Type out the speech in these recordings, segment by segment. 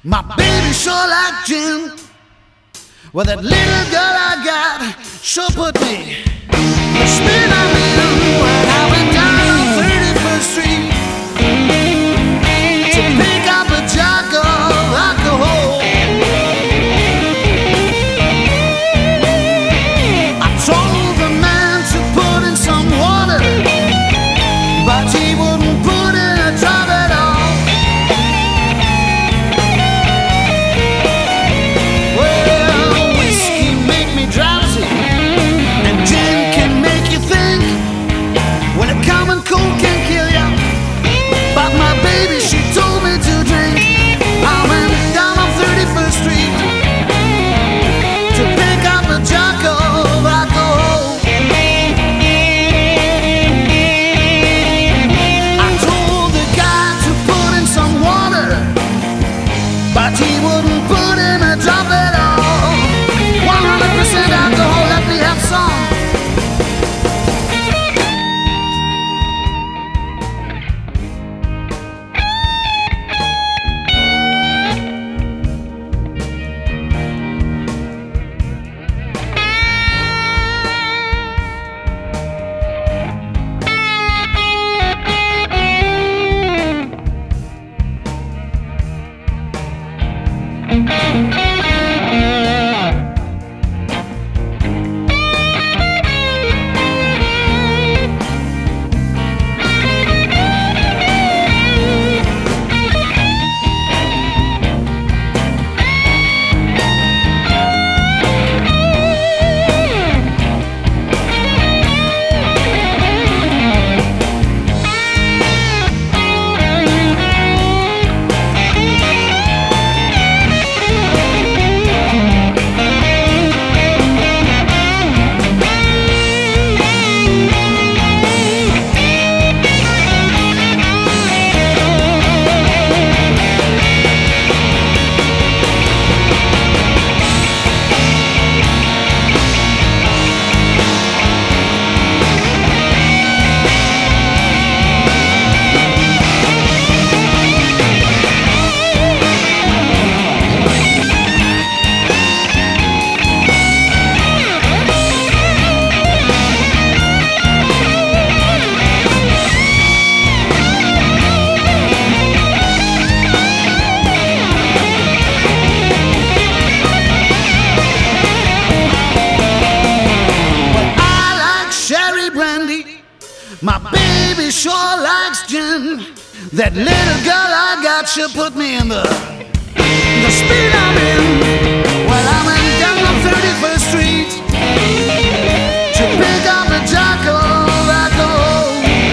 My baby sure like gin. Well, that little girl I got sure put me the spin I'm in when I went down on 31st Street to pick up a jug of alcohol. I told the man to put in some water, but he wouldn't put in a drop at all. Cold can kill ya, but my baby, she told me to drink. I went down on 31st Street to pick up a jug of alcohol. I told the guy to put in some water, but he wouldn't put in a drop at all. 100% alcohol, let me have some. My baby sure likes gin. That little girl I got, she'll put me in the speed I'm in. Well, I went down on 31st Street to pick up a jug of alcohol.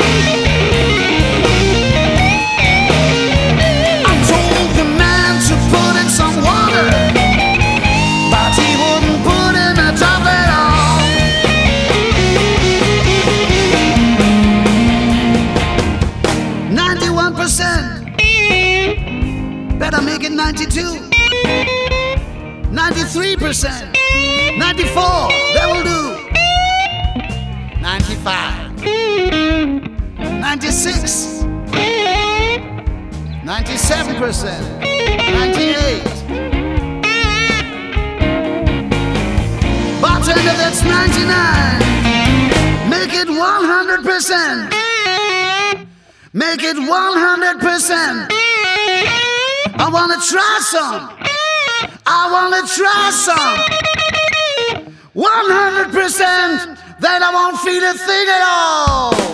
I told the man to put in some water, but he wouldn't put in a drop at all. Better make it 92, 93%, 94, that will do. 95, 96, 97%, 98. Bartender, that's 99. Make it 100%. Make it 100%. I wanna try some. I wanna try some. 100%. Then I won't feel a thing at all.